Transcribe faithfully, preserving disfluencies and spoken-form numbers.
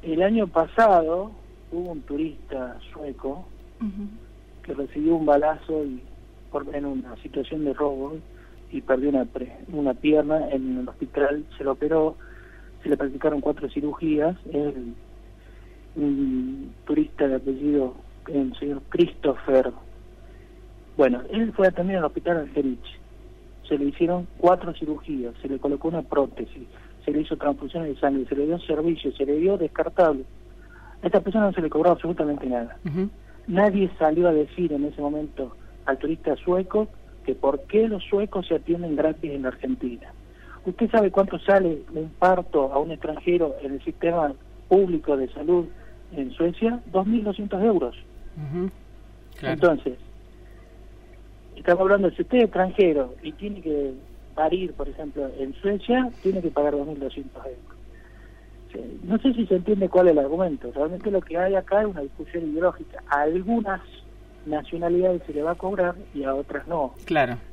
el año pasado hubo un turista sueco uh-huh. que recibió un balazo y por, en una situación de robo y perdió una, pre, una pierna en el hospital, se lo operó, se le practicaron cuatro cirugías. El, un turista de apellido, el señor Christopher, bueno, él fue atendido en el hospital Angerich, se le hicieron cuatro cirugías, se le colocó una prótesis, se le hizo transfusiones de sangre, se le dio servicio, se le dio descartable. A esta persona no se le cobró absolutamente nada. Uh-huh. Nadie salió a decir en ese momento al turista sueco que por qué los suecos se atienden gratis en la Argentina. ¿Usted sabe cuánto sale un parto a un extranjero en el sistema público de salud en Suecia? dos mil doscientos euros. Uh-huh. Claro. Entonces, estamos hablando, si usted es extranjero y tiene que parir, por ejemplo, en Suecia, tiene que pagar dos mil doscientos euros. Sí, no sé si se entiende cuál es el argumento. Realmente lo que hay acá es una discusión ideológica. A algunas nacionalidades se le va a cobrar y a otras no. Claro.